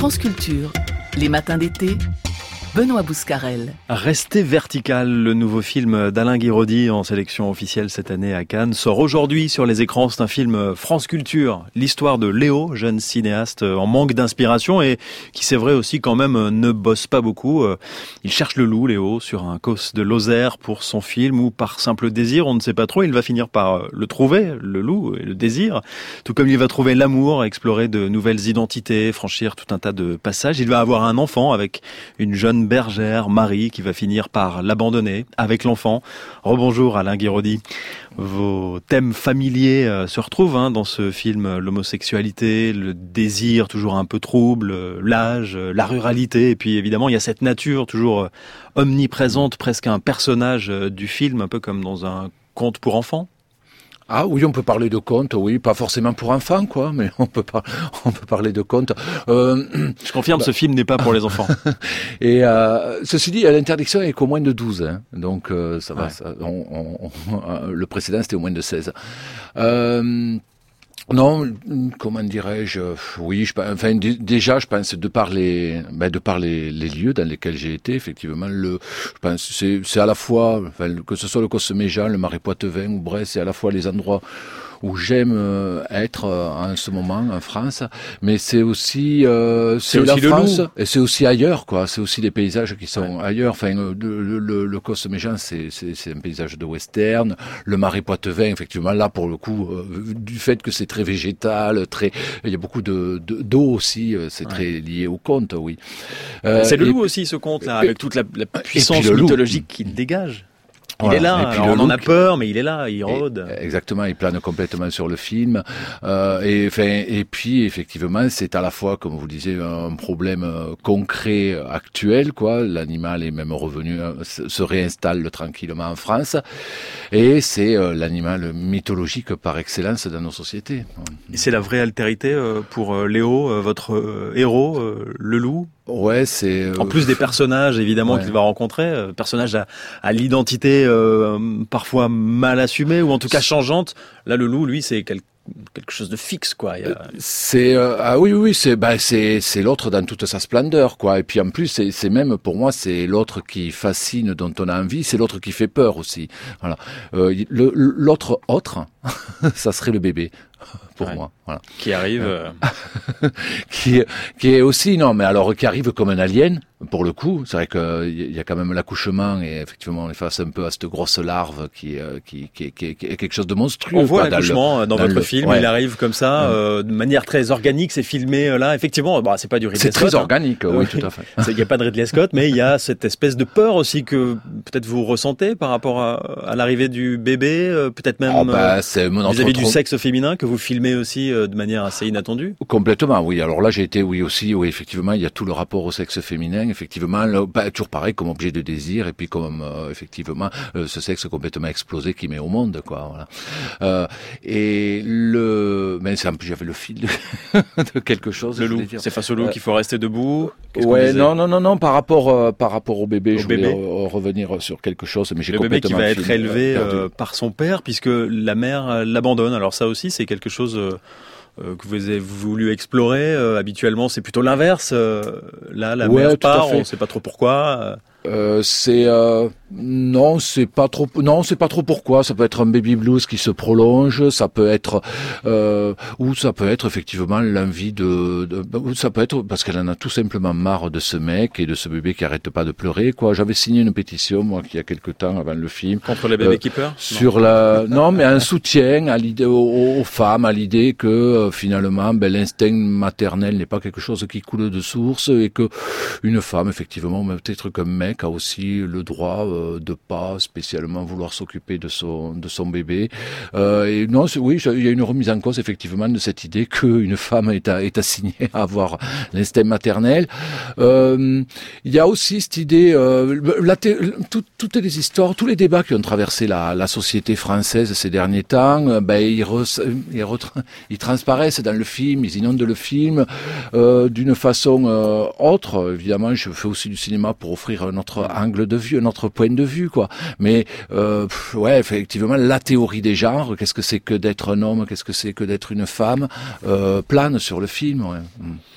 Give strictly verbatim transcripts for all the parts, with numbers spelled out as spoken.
France Culture, les matins d'été, Benoît Bouscarel. Rester vertical, le nouveau film d'Alain Guiraudy en sélection officielle cette année à Cannes, sort aujourd'hui sur les écrans. C'est un film France Culture, l'histoire de Léo, jeune cinéaste en manque d'inspiration et qui, c'est vrai aussi, quand même ne bosse pas beaucoup. Il cherche le loup, Léo, sur un causse de Lozère pour son film, ou par simple désir, on ne sait pas trop. Il va finir par le trouver, le loup et le désir, tout comme il va trouver l'amour, explorer de nouvelles identités, franchir tout un tas de passages. Il va avoir un enfant avec une jeune bergère, Marie, qui va finir par l'abandonner avec l'enfant. Rebonjour Alain Guiraudy. Vos thèmes familiers euh, se retrouvent hein, dans ce film, l'homosexualité, le désir toujours un peu trouble, l'âge, la ruralité, et puis évidemment il y a cette nature toujours euh, omniprésente, presque un personnage euh, du film, un peu comme dans un conte pour enfants. Ah oui, on peut parler de contes, oui, pas forcément pour enfants, quoi, mais on peut pas, on peut parler de contes. Euh, Je confirme, bah, ce film n'est pas pour les enfants. Et euh, ceci dit, l'interdiction est qu'au moins de douze, hein, donc euh, ça va. Ouais. Ça, on, on, on, le précédent c'était au moins de seize. Euh, Non, comment dirais-je, oui, je, enfin, d- déjà, je pense, de par les, ben, de par les, les lieux dans lesquels j'ai été, effectivement, le, je pense, c'est, c'est à la fois, enfin, que ce soit le Cosméjean, le Marais Poitevin ou Brest, c'est à la fois les endroits où j'aime être en ce moment en France, mais c'est aussi, euh, c'est, c'est aussi la France, et c'est aussi ailleurs, quoi. C'est aussi des paysages qui sont ouais. ailleurs. Enfin, le, le, le, le Cosméjean, c'est, c'est, c'est un paysage de western. Le Marais Poitevin, effectivement, là, pour le coup, euh, du fait que c'est très végétal, très, il y a beaucoup de, de d'eau aussi, c'est ouais. très lié au conte, oui. Euh, c'est le loup aussi, ce conte, là, avec toute la, la puissance mythologique qu'il dégage. Il voilà. est là, alors on look, en a peur, mais il est là, il rôde. Et, exactement, il plane complètement sur le film. Euh, et, enfin, et puis, effectivement, c'est à la fois, comme vous le disiez, un problème concret, actuel, quoi. L'animal est même revenu, se réinstalle tranquillement en France. Et c'est euh, l'animal mythologique par excellence dans nos sociétés. Et c'est la vraie altérité euh, pour euh, Léo, euh, votre euh, héros, euh, le loup. Ouais, c'est euh... en plus des personnages évidemment ouais. qu'il va rencontrer, euh, personnages à, à l'identité euh, parfois mal assumée ou en tout cas changeante. Là, le loup, lui, c'est quel, quelque chose de fixe, quoi. Il y a... C'est euh, ah oui, oui, c'est bah c'est c'est l'autre dans toute sa splendeur, quoi. Et puis en plus, c'est c'est même pour moi, c'est l'autre qui fascine, dont on a envie. C'est l'autre qui fait peur aussi. Voilà. Euh, le, l'autre autre, ça serait le bébé. Pour ouais. moi, voilà. Qui arrive, euh... qui qui est aussi non, mais alors qui arrive comme un alien. Pour le coup, c'est vrai qu'il y a quand même l'accouchement et effectivement on est face un peu à cette grosse larve qui qui qui, qui, qui est quelque chose de monstrueux. On voit quoi, l'accouchement dans, le, dans, dans votre le, film, ouais. il arrive comme ça, ouais. euh, de manière très organique, c'est filmé là. Effectivement, bah c'est pas du Ridley c'est Scott. C'est très organique, hein. oui, tout à fait. Il y a pas de Ridley Scott, mais il y a cette espèce de peur aussi que peut-être vous ressentez par rapport à, à l'arrivée du bébé, euh, peut-être même oh, bah, euh, c'est vis-à-vis du sexe féminin que vous filmez aussi euh, de manière assez inattendue. Complètement, oui. Alors là, j'ai été, oui aussi, oui, effectivement, il y a tout le rapport au sexe féminin, effectivement. Le, bah, toujours pareil comme objet de désir et puis comme euh, effectivement euh, ce sexe complètement explosé qui met au monde, quoi, voilà. Euh, et le mais c'est un peu, j'avais le fil de, de quelque chose. Le loup, c'est face au loup euh, qu'il faut rester debout. Qu'est-ce ouais, non non non non par rapport euh, par rapport au bébé, au je bébé. voulais euh, revenir sur quelque chose, mais j'ai le complètement bébé qui va fil, être élevé euh, euh, par son père puisque la mère l'abandonne. Alors ça aussi c'est quelque chose euh, que vous avez voulu explorer. Euh, habituellement, c'est plutôt l'inverse. Euh, là, la ouais, mère part, on ne fait. sait pas trop pourquoi. Euh, c'est euh, non, c'est pas trop. Non, c'est pas trop pourquoi. Ça peut être un baby blues qui se prolonge. Ça peut être euh, ou ça peut être effectivement l'envie de, de. Ça peut être parce qu'elle en a tout simplement marre de ce mec et de ce bébé qui arrête pas de pleurer. Quoi. J'avais signé une pétition moi il y a quelque temps avant le film contre les bébés euh, qui pleurent. Sur non. la non, mais un soutien à l'idée aux, aux femmes, à l'idée que euh, finalement ben, l'instinct maternel n'est pas quelque chose qui coule de source et que une femme effectivement peut-être qu'un mec a aussi le droit euh, de pas spécialement vouloir s'occuper de son de son bébé. Euh, et non, oui, il y a une remise en cause effectivement de cette idée qu'une femme est, à, est assignée à avoir l'instinct maternel. Euh, il y a aussi cette idée, euh, la t- tout, toutes les histoires, tous les débats qui ont traversé la, la société française ces derniers temps, ben ils, re, ils, re, ils transparaissent dans le film, ils inondent le film euh, d'une façon euh, autre. Évidemment, je fais aussi du cinéma pour offrir notre angle de vue, notre point de vue, quoi. Mais euh, pff, ouais, effectivement, la théorie des genres, qu'est-ce que c'est que d'être un homme, qu'est-ce que c'est que d'être une femme, euh, plane sur le film. Ouais.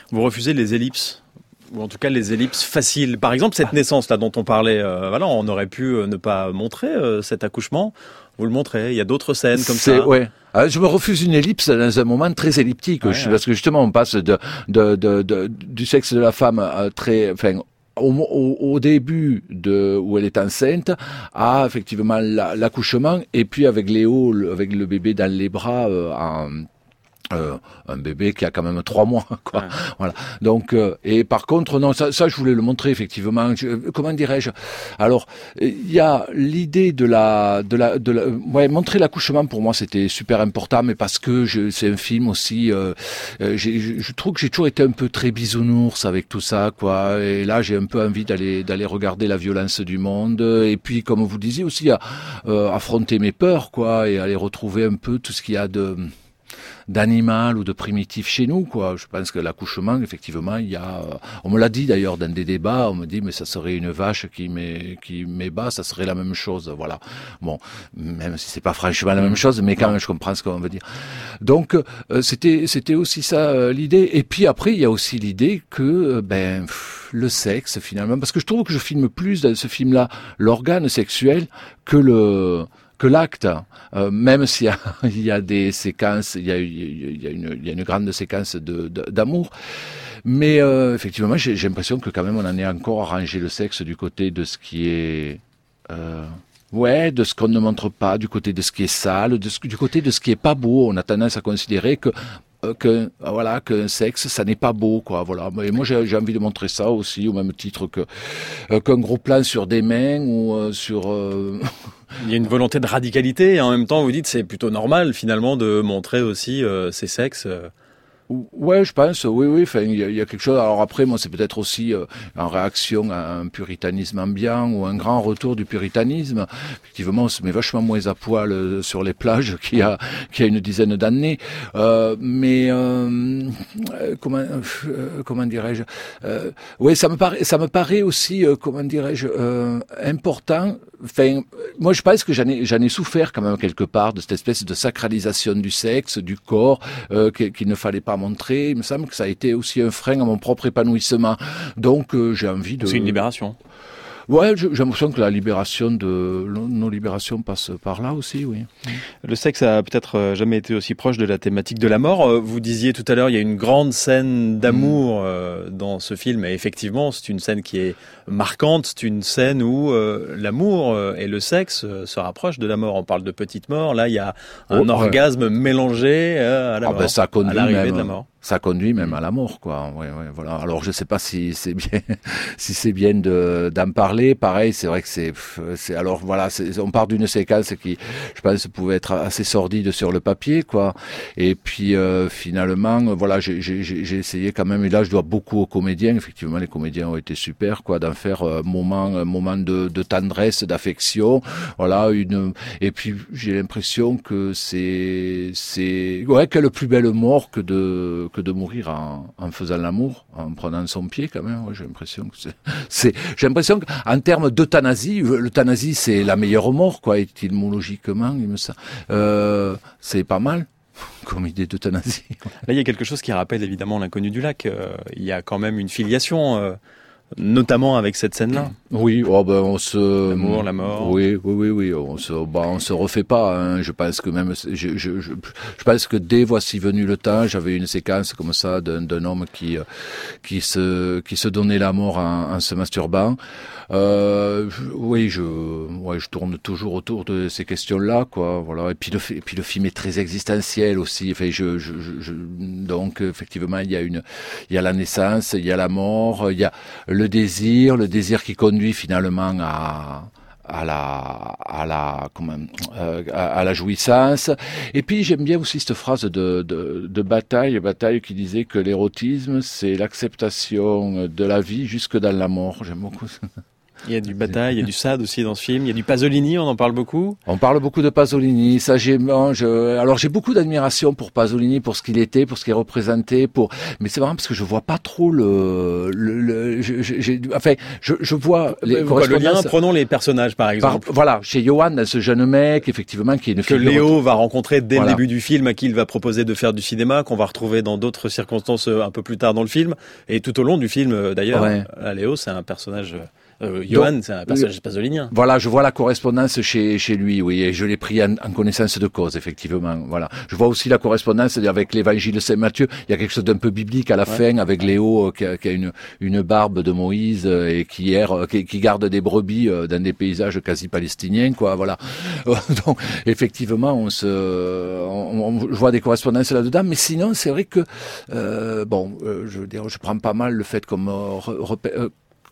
Vous refusez les ellipses, ou en tout cas les ellipses faciles. Par exemple, cette naissance là dont on parlait, euh, voilà, on aurait pu euh, ne pas montrer euh, cet accouchement. Vous le montrez. Il y a d'autres scènes comme c'est, ça. Ouais. Alors, je me refuse une ellipse dans un moment très elliptique, ouais, je, ouais. parce que justement on passe de, de, de, de du sexe de la femme à très, enfin. Au, au, au début de où elle est enceinte, à effectivement la, l'accouchement, et puis avec Léo, le, avec le bébé dans les bras, euh, en, euh, un bébé qui a quand même trois mois, quoi. Ouais. Voilà. Donc, euh, et par contre, non, ça, ça, je voulais le montrer effectivement. Je, comment dirais-je ? Alors, il y a l'idée de la, de la, de la, ouais, montrer l'accouchement pour moi c'était super important, mais parce que je, c'est un film aussi. Euh, j'ai, je, je trouve que j'ai toujours été un peu très bisounours avec tout ça, quoi. Et là, j'ai un peu envie d'aller, d'aller regarder la violence du monde, et puis, comme vous disiez aussi, à, euh, affronter mes peurs, quoi, et aller retrouver un peu tout ce qu'il y a de d'animal ou de primitif chez nous, quoi. Je pense que l'accouchement, effectivement, il y a, on me l'a dit d'ailleurs dans des débats, on me dit mais ça serait une vache qui met qui met bas, ça serait la même chose, voilà. Bon, même si c'est pas franchement la même chose, mais quand même je comprends ce qu'on veut dire. Donc euh, c'était c'était aussi ça euh, l'idée. Et puis après il y a aussi l'idée que euh, ben pff, le sexe finalement, parce que je trouve que je filme plus dans ce film-là l'organe sexuel que le que l'acte, euh, même s'il y a, il y a des séquences, il y a, il y a, une, il y a une grande séquence de, de, d'amour, mais euh, effectivement, j'ai, j'ai l'impression que quand même on en est encore à ranger le sexe du côté de ce qui est, euh, ouais, de ce qu'on ne montre pas, du côté de ce qui est sale, de ce, du côté de ce qui est pas beau. On a tendance à considérer que que voilà qu'un sexe ça n'est pas beau, quoi, voilà. Et moi j'ai, j'ai envie de montrer ça aussi au même titre que euh, qu'un gros plan sur des mains ou euh, sur euh... Il y a une volonté de radicalité et en même temps vous dites c'est plutôt normal finalement de montrer aussi euh, ces sexes. Euh... Ouais, je pense, oui, oui. Enfin, il y, y a quelque chose. Alors après, moi, c'est peut-être aussi euh, en réaction à un puritanisme ambiant ou un grand retour du puritanisme. Effectivement, on se met vachement moins à poil euh, sur les plages qu'il y a, qu'il y a une dizaine d'années. Euh, mais euh, comment, euh, comment dirais-je euh, Oui, ça me paraît, ça me paraît aussi, euh, comment dirais-je, euh, important. Enfin, moi, je pense que j'en ai, j'en ai souffert quand même quelque part de cette espèce de sacralisation du sexe, du corps, euh, qu'il ne fallait pas montrer. Il me semble que ça a été aussi un frein à mon propre épanouissement. Donc, euh, j'ai envie de... C'est une libération. Ouais, j'ai l'impression que la libération de nos libérations passe par là aussi, oui. Le sexe a peut-être jamais été aussi proche de la thématique de la mort. Vous disiez tout à l'heure, il y a une grande scène d'amour mmh. dans ce film. Et effectivement, c'est une scène qui est marquante. C'est une scène où euh, l'amour et le sexe se rapprochent de la mort. On parle de petite mort. Là, il y a un oh, orgasme ouais. mélangé à la ah mort, ben, ça conduit à l'arrivée même, de la mort. Ça conduit même à la mort, quoi. Ouais, ouais, voilà. Alors, je sais pas si c'est bien, si c'est bien de, d'en parler. Pareil, c'est vrai que c'est, c'est alors voilà, c'est, on part d'une séquence qui, je pense, pouvait être assez sordide sur le papier, quoi. Et puis euh, finalement, voilà, j'ai, j'ai, j'ai essayé quand même. Et là, je dois beaucoup aux comédiens. Effectivement, les comédiens ont été super, quoi, d'en faire un moment, un moment de, de tendresse, d'affection. Voilà, une. Et puis, j'ai l'impression que c'est, c'est, ouais, quelle plus belle mort que de que de mourir en, en faisant l'amour, en prenant son pied quand même. Ouais, j'ai l'impression que c'est, c'est j'ai l'impression qu'en termes d'euthanasie, l'euthanasie c'est la meilleure mort, quoi, étymologiquement, il me semble. Euh, c'est pas mal comme idée d'euthanasie. Là, il y a quelque chose qui rappelle évidemment L'inconnu du lac. Euh, il y a quand même une filiation. Euh... Notamment avec cette scène-là. Oui, oh ben on se. L'amour, la mort. Oui, oui, oui, oui. On se, bah, on se refait pas. Hein. Je pense que même, je, je, je, je pense que dès Voici venu le temps, j'avais une séquence comme ça d'un, d'un homme qui, qui se, qui se donnait la mort en, en se masturbant. Euh, oui, je, ouais, je tourne toujours autour de ces questions-là, quoi. Voilà. Et puis le, et puis le film est très existentiel aussi. Enfin, je, je, je, donc effectivement, il y a une, il y a la naissance, il y a la mort, il y a le désir, le désir qui conduit finalement à à la à la comment euh, à, à la jouissance. Et puis j'aime bien aussi cette phrase de de, de Bataille, Bataille qui disait que l'érotisme c'est l'acceptation de la vie jusque dans la mort. J'aime beaucoup ça. Il y a du Bataille, il y a du Sade aussi dans ce film, il y a du Pasolini, on en parle beaucoup. On parle beaucoup de Pasolini, ça j'ai, bon, je, alors j'ai beaucoup d'admiration pour Pasolini, pour ce qu'il était, pour ce qu'il représentait, pour, mais c'est marrant parce que je vois pas trop le, le, le je, j'ai, enfin, je, je vois les correspondances. Le lien, prenons les personnages par exemple. Par, voilà, chez Johan, ce jeune mec, effectivement, qui est une que figure Léo va rencontrer dès voilà. le début du film, à qui il va proposer de faire du cinéma, qu'on va retrouver dans d'autres circonstances un peu plus tard dans le film, et tout au long du film d'ailleurs. Ouais. Léo, c'est un personnage. Euh, Johan, c'est un personnage pasolinien. Voilà, je vois la correspondance chez chez lui, oui, et je l'ai pris en, en connaissance de cause, effectivement. Voilà, je vois aussi la correspondance avec l'Évangile de Saint Matthieu. Il y a quelque chose d'un peu biblique à la ouais. fin, avec Léo qui a, qui a une une barbe de Moïse et qui erre, qui, qui garde des brebis dans des paysages quasi palestiniens, quoi. Voilà. Donc, effectivement, on se, on, on, je vois des correspondances là-dedans, mais sinon, c'est vrai que euh, bon, euh, je veux dire, je prends pas mal le fait comme euh, repère. Euh,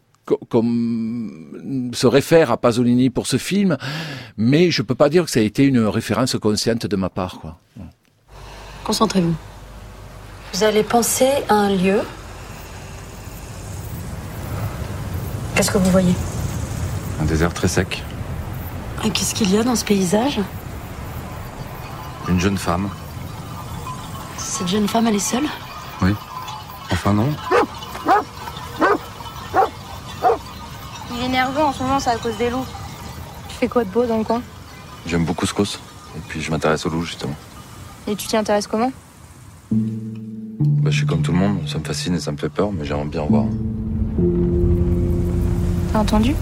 comme se réfère à Pasolini pour ce film, mais je peux pas dire que ça a été une référence consciente de ma part, quoi. Concentrez-vous. Vous allez penser à un lieu. Qu'est-ce que vous voyez? Un désert très sec. Et qu'est-ce qu'il y a dans ce paysage? Une jeune femme. Cette jeune femme, elle est seule? Oui. Enfin non. Il est nerveux en ce moment, c'est à cause des loups. Tu fais quoi de beau dans le coin? J'aime beaucoup ce cause. Et puis je m'intéresse aux loups, justement. Et tu t'y intéresses comment? Bah, je suis comme tout le monde, ça me fascine et ça me fait peur, mais j'aimerais bien en voir. T'as entendu?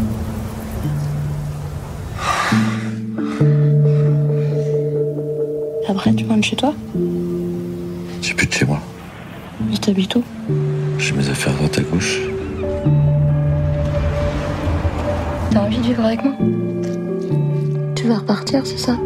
Après, tu rentres chez toi? J'ai plus de chez moi. Et t'habites où? J'ai mes affaires à droite à gauche. T'as envie de vivre avec moi? Tu vas repartir, c'est ça?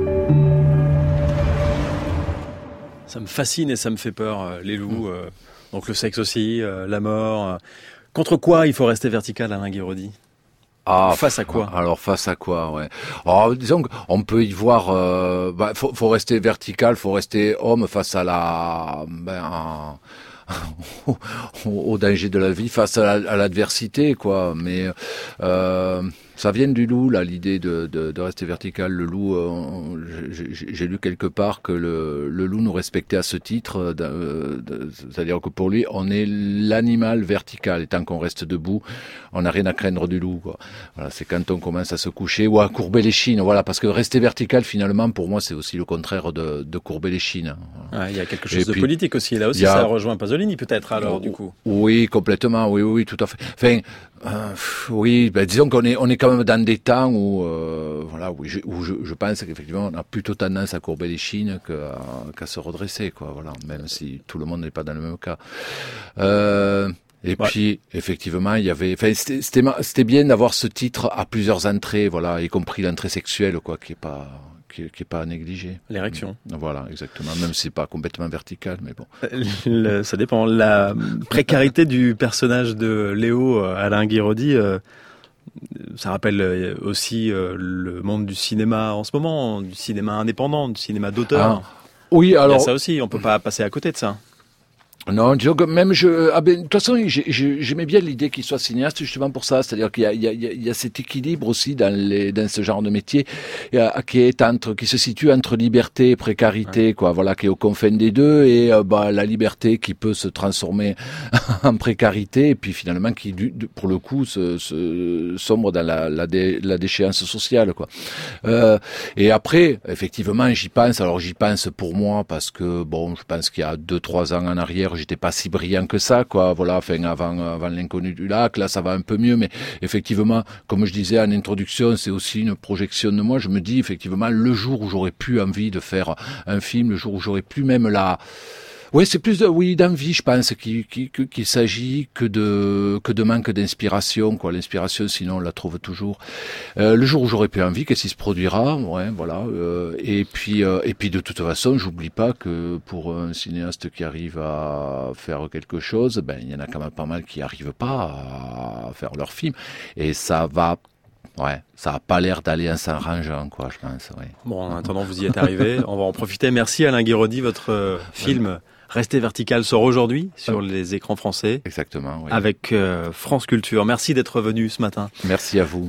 Ça me fascine et ça me fait peur, euh, les loups, euh, donc le sexe aussi, euh, la mort. Euh. Contre quoi il faut rester vertical, Alain Guiraudy? Ah, face à quoi? Alors face à quoi, ouais. Alors disons qu'on peut y voir. Euh, bah, faut, faut rester vertical, faut rester homme face à la, ben, à, au, au danger de la vie, face à, la, à l'adversité, quoi. Mais euh, ça vient du loup, là, l'idée de, de, de rester vertical. Le loup, euh, j'ai, j'ai lu quelque part que le, le loup nous respectait à ce titre, de, de, c'est-à-dire que pour lui, on est l'animal vertical, et tant qu'on reste debout, on n'a rien à craindre du loup, quoi. Voilà, c'est quand on commence à se coucher ou à courber les chines, voilà, parce que rester vertical, finalement, pour moi, c'est aussi le contraire de, de courber les chines. Ah, il y a quelque chose et de puis, politique aussi, là aussi, a, ça rejoint Pasolini, peut-être, alors, du coup. Oui, complètement, oui, oui, tout à fait. Enfin, euh, oui, ben, disons qu'on est, on est quand même dans des temps où, euh, voilà, où, je, où je, je pense qu'effectivement, on a plutôt tendance à courber les chines qu'à, qu'à se redresser, quoi, voilà, même si tout le monde n'est pas dans le même cas. Euh, Et ouais. puis, effectivement, il y avait, enfin, c'était, c'était, c'était bien d'avoir ce titre à plusieurs entrées, voilà, y compris l'entrée sexuelle, quoi, qui est pas, qui, qui est pas à négliger. L'érection. Voilà, exactement. Même si c'est pas complètement vertical, mais bon. Le, ça dépend. La précarité du personnage de Léo, Alain Guiraudy, euh, ça rappelle aussi euh, le monde du cinéma en ce moment, du cinéma indépendant, du cinéma d'auteur. Ah. Oui, alors. Il y a ça aussi. On peut pas passer à côté de ça. Non, disons que même je, ah ben, de toute façon, j'ai, j'ai, j'aimais bien l'idée qu'il soit cinéaste justement pour ça, c'est-à-dire qu'il y a, il y a, il y a cet équilibre aussi dans les, dans ce genre de métier, qui est entre, qui se situe entre liberté et précarité, ouais. quoi, voilà, qui est au confin des deux, et euh, bah la liberté qui peut se transformer en précarité, et puis finalement qui, pour le coup, se, se sombre dans la, la, dé, la déchéance sociale, quoi. Euh, et après, effectivement, j'y pense. Alors j'y pense pour moi parce que bon, je pense qu'il y a deux, trois ans en arrière, j'étais pas si brillant que ça, quoi. Voilà, enfin, avant, avant l'inconnu du lac, là, ça va un peu mieux, mais effectivement, comme je disais en introduction, c'est aussi une projection de moi. Je me dis, effectivement, le jour où j'aurais plus envie de faire un film, le jour où j'aurais plus même la, oui, c'est plus de, oui, d'envie, je pense, qu'il, qu'il, qu'il s'agit que de, que de manque d'inspiration, quoi. L'inspiration, sinon, on la trouve toujours. Euh, le jour où j'aurai plus envie, qu'est-ce qui se produira? Ouais, voilà. Euh, et puis, euh, et puis, de toute façon, j'oublie pas que pour un cinéaste qui arrive à faire quelque chose, ben, il y en a quand même pas mal qui arrivent pas à faire leur film. Et ça va Ouais, ça a pas l'air d'aller en s'arrangeant, quoi, je pense. Ouais. Bon, en attendant, vous y êtes arrivé. On va en profiter. Merci Alain Guiraudy. Votre euh, film Restez vertical sort aujourd'hui sur les écrans français. Exactement, oui. Avec euh, France Culture. Merci d'être venu ce matin. Merci à vous.